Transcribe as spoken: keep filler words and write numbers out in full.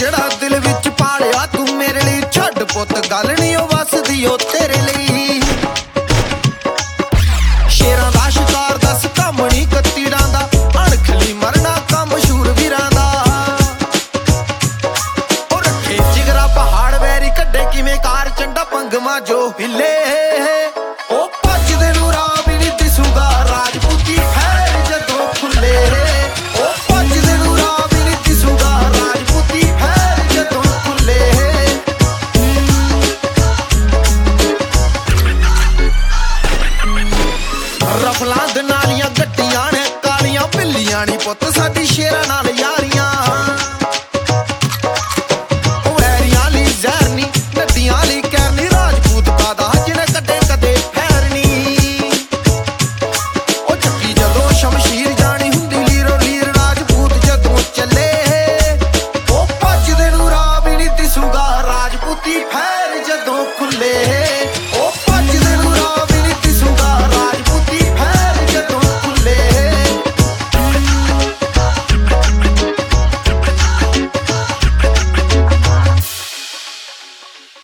ਜਿਹੜਾ ਦਿਲ ਵਿੱਚ ਪਾਲਿਆ ਤੂੰ ਮੇਰੇ ਲਈ ਛੱਡ ਪੁੱਤ ਗੱਲ ਨੀ ਉਹ ਵਸਦੀ ਉਹ ਤੇਰੇ ਲਈ ਸ਼ੇਰਾਂ ਦਾ ਸ਼ਿਕਾਰ ਦੱਸ ਕੰਮ ਨੀ ਕੱਤੀੜਾਂ ਦਾ ਅਣਖਲੀ ਮਰਨਾ ਕੰਮ ਸ਼ੂਰਵੀਰਾਂ ਦਾ ਉਹ ਰੱਖੇ ਜਿਗਰਾ ਪਹਾੜ ਵੈਰੀ ਕੱਢੇ ਕਿਵੇਂ ਕਾਰ ਚੰਡਾ ਪੰਗਮਾ ਜੋ ਹਿੱਲੇ ਉਹ ਭੱਜਦੇ ਨੂੰ ਰਾਹ ਵੀ ਨੀ ਦਿਸੂਗਾ ਰਾਜਪੂਤੀ ਫੈਰ ਜਦੋਂ ਖੁੱਲੇ ਉਹ ਭੱਜਦੇ ਨੂੰ ਰਾਹ ਵੀ ਨੀ ਦਿਸੂਗਾ ਰਾਜਪੂਤੀ ਫੈਰ ਜਦੋਂ ਖੁੱਲੇ ਰਫਲਾਂ ਦੇ ਨਾਲੀਆਂ ਗੱਟੀਆਂ ਨੇ ਕਾਲੀਆਂ ਬਿੱਲੀਆਂ ਨੀ ਪੁੱਤ ਸਾਡੀ ਸ਼ੇਰਾਂ ਨਾਲ